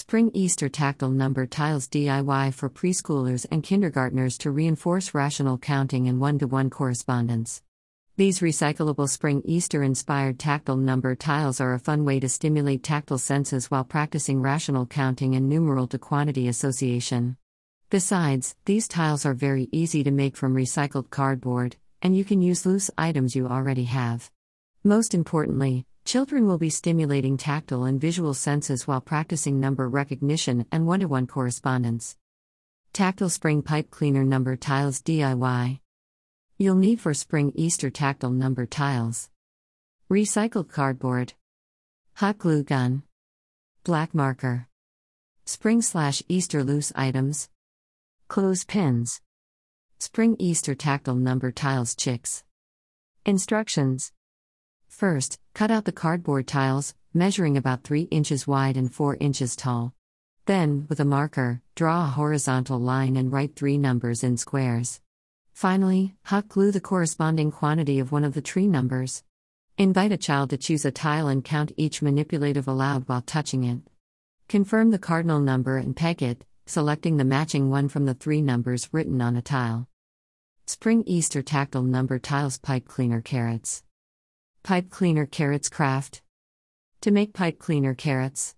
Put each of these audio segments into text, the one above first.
Spring Easter Tactile Number Tiles DIY for preschoolers and kindergartners to reinforce rational counting and one-to-one correspondence. These recyclable Spring Easter-inspired tactile number tiles are a fun way to stimulate tactile senses while practicing rational counting and numeral-to-quantity association. Besides, these tiles are very easy to make from recycled cardboard, and you can use loose items you already have. Most importantly, children will be stimulating tactile and visual senses while practicing number recognition and one-to-one correspondence. Tactile Spring Pipe Cleaner Number Tiles DIY. You'll need for Spring Easter tactile number tiles: recycled cardboard, hot glue gun, black marker, Spring/Easter loose items, clothespins. Spring Easter tactile number tiles chicks. Instructions. First, cut out the cardboard tiles, measuring about 3 inches wide and 4 inches tall. Then, with a marker, draw a horizontal line and write 3 numbers in squares. Finally, hot glue the corresponding quantity of one of the tree numbers. Invite a child to choose a tile and count each manipulative aloud while touching it. Confirm the cardinal number and peg it, selecting the matching one from the 3 numbers written on a tile. Spring Easter Tactile Number Tiles Pipe Cleaner Carrots. Pipe Cleaner Carrots Craft. To make pipe cleaner carrots: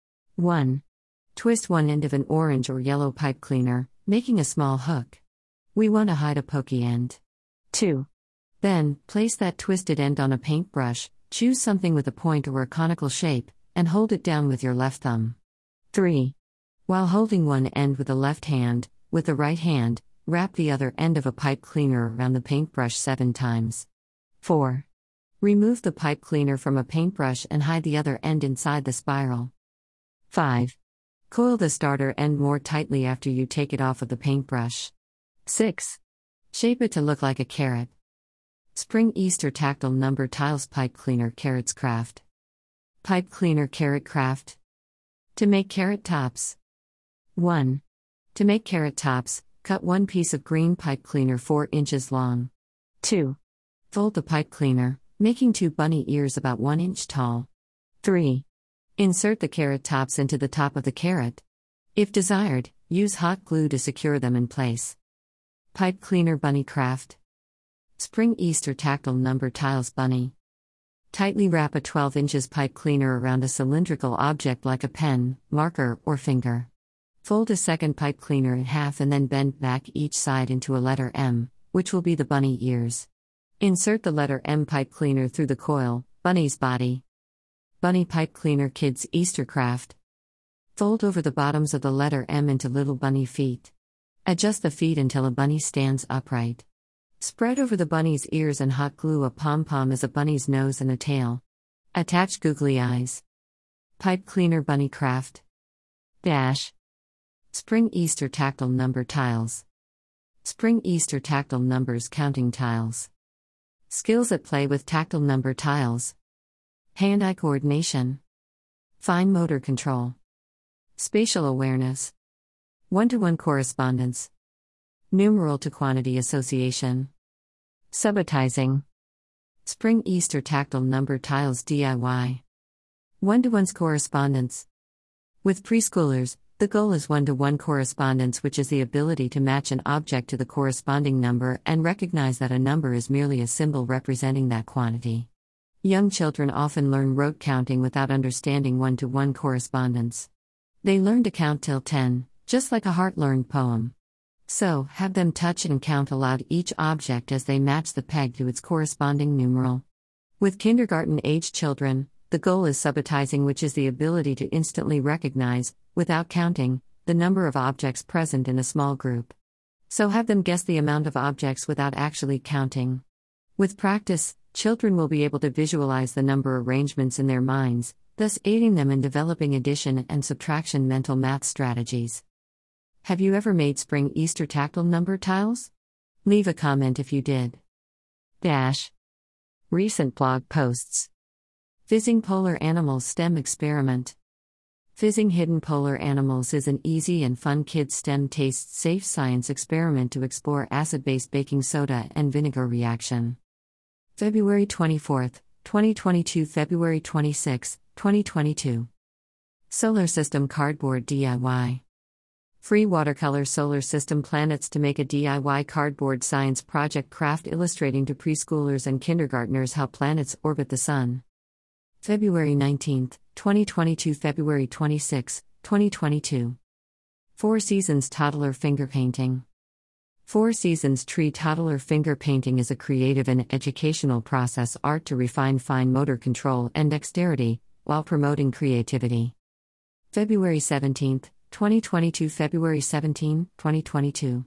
1. Twist one end of an orange or yellow pipe cleaner, making a small hook. We want to hide a pokey end. 2. Then, place that twisted end on a paintbrush, choose something with a point or a conical shape, and hold it down with your left thumb. 3. While holding one end with the left hand, with the right hand, wrap the other end of a pipe cleaner around the paintbrush 7 times. 4. Remove the pipe cleaner from a paintbrush and hide the other end inside the spiral. 5. Coil the starter end more tightly after you take it off of the paintbrush. 6. Shape it to look like a carrot. Spring Easter Tactile Number Tiles Pipe Cleaner Carrots Craft. Pipe Cleaner Carrot Craft. To make carrot tops. 1. To make carrot tops, cut one piece of green pipe cleaner 4 inches long. 2. Fold the pipe cleaner, making 2 bunny ears about 1 inch tall. 3. Insert the carrot tops into the top of the carrot. If desired, use hot glue to secure them in place. Pipe Cleaner Bunny Craft. Spring Easter Tactile Number Tiles Bunny. Tightly wrap a 12 inches pipe cleaner around a cylindrical object like a pen, marker, or finger. Fold a second pipe cleaner in half and then bend back each side into a letter M, which will be the bunny ears. Insert the letter M pipe cleaner through the coil, bunny's body. Bunny Pipe Cleaner Kids Easter Craft. Fold over the bottoms of the letter M into little bunny feet. Adjust the feet until a bunny stands upright. Spread over the bunny's ears and hot glue a pom-pom as a bunny's nose and a tail. Attach googly eyes. Pipe Cleaner Bunny Craft. Dash. Spring Easter Tactile Number Tiles. Spring Easter Tactile Numbers Counting Tiles. Skills at play with tactile number tiles: hand-eye coordination, fine motor control, spatial awareness, one-to-one correspondence, numeral-to-quantity association, subitizing. Spring Easter Tactile Number Tiles DIY. One-to-one correspondence. With preschoolers, the goal is one-to-one correspondence, which is the ability to match an object to the corresponding number and recognize that a number is merely a symbol representing that quantity. Young children often learn rote counting without understanding one-to-one correspondence. They learn to count till 10, just like a heart-learned poem. So, have them touch and count aloud each object as they match the peg to its corresponding numeral. With kindergarten-age children, the goal is subitizing, which is the ability to instantly recognize, without counting, the number of objects present in a small group. So have them guess the amount of objects without actually counting. With practice, children will be able to visualize the number arrangements in their minds, thus aiding them in developing addition and subtraction mental math strategies. Have you ever made Spring Easter tactile number tiles? Leave a comment if you did. Dash. Recent blog posts. Fizzing Polar Animals STEM Experiment. Fizzing Hidden Polar Animals is an easy and fun kids STEM taste-safe science experiment to explore acid-base baking soda and vinegar reaction. February 24, 2022 February 26, 2022. Solar System Cardboard DIY. Free watercolor solar system planets to make a DIY cardboard science project. Craft illustrating to preschoolers and kindergartners how planets orbit the Sun. February 19, 2022 February 26, 2022. Four Seasons Toddler Finger Painting. Four Seasons Tree Toddler Finger Painting is a creative and educational process art to refine fine motor control and dexterity, while promoting creativity. February 17, 2022 February 17, 2022.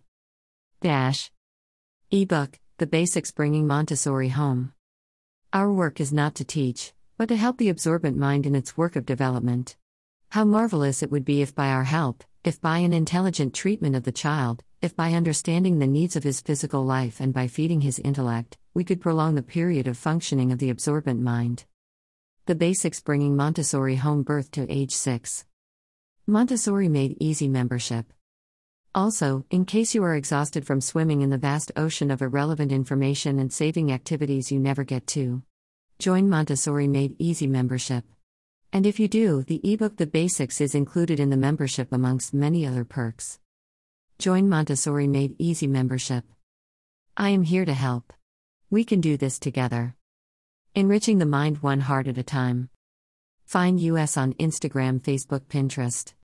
Ebook, The Basics Bringing Montessori Home. Our work is not to teach, but to help the absorbent mind in its work of development. How marvelous it would be if by our help, if by an intelligent treatment of the child, if by understanding the needs of his physical life and by feeding his intellect, we could prolong the period of functioning of the absorbent mind. The Basics Bringing Montessori Home. Birth to age 6. Montessori Made Easy membership. Also, in case you are exhausted from swimming in the vast ocean of irrelevant information and saving activities you never get to, join Montessori Made Easy membership. And if you do, the ebook The Basics is included in the membership amongst many other perks. Join Montessori Made Easy membership. I am here to help. We can do this together. Enriching the mind one heart at a time. Find us on Instagram, Facebook, Pinterest.